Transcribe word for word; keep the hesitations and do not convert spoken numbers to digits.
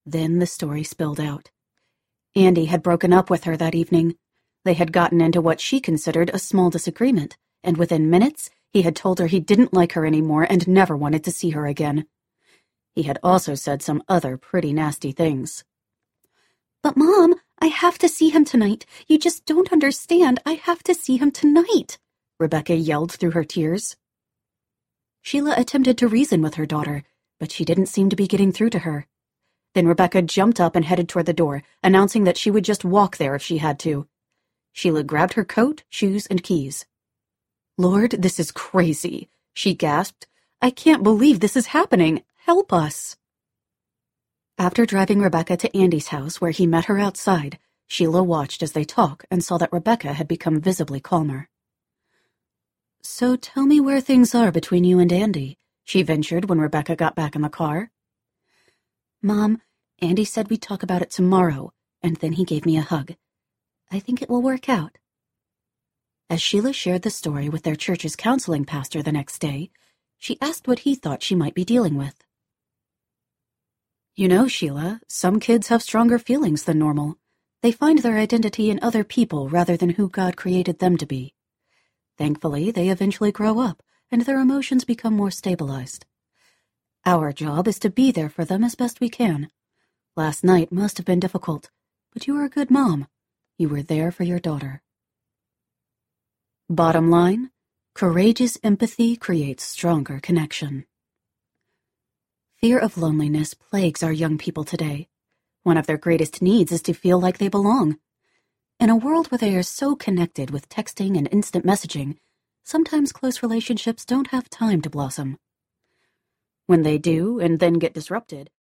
Then the story spilled out. Andy had broken up with her that evening. They had gotten into what she considered a small disagreement, and within minutes, he had told her he didn't like her anymore and never wanted to see her again. He had also said some other pretty nasty things. "But, Mom, I have to see him tonight. You just don't understand. I have to see him tonight," Rebecca yelled through her tears. Sheila attempted to reason with her daughter, but she didn't seem to be getting through to her. Then Rebecca jumped up and headed toward the door, announcing that she would just walk there if she had to. Sheila grabbed her coat, shoes, and keys. "Lord, this is crazy," she gasped. "I can't believe this is happening. Help us." After driving Rebecca to Andy's house, where he met her outside, Sheila watched as they talked and saw that Rebecca had become visibly calmer. "So tell me where things are between you and Andy," she ventured when Rebecca got back in the car. "Mom, Andy said we'd talk about it tomorrow, and then he gave me a hug. I think it will work out." As Sheila shared the story with their church's counseling pastor the next day, she asked what he thought she might be dealing with. "You know, Sheila, some kids have stronger feelings than normal. They find their identity in other people rather than who God created them to be. Thankfully, they eventually grow up, and their emotions become more stabilized. Our job is to be there for them as best we can. Last night must have been difficult, but you were a good mom. You were there for your daughter." Bottom line, courageous empathy creates stronger connection. Fear of loneliness plagues our young people today. One of their greatest needs is to feel like they belong. In a world where they are so connected with texting and instant messaging, sometimes close relationships don't have time to blossom. When they do and then get disrupted,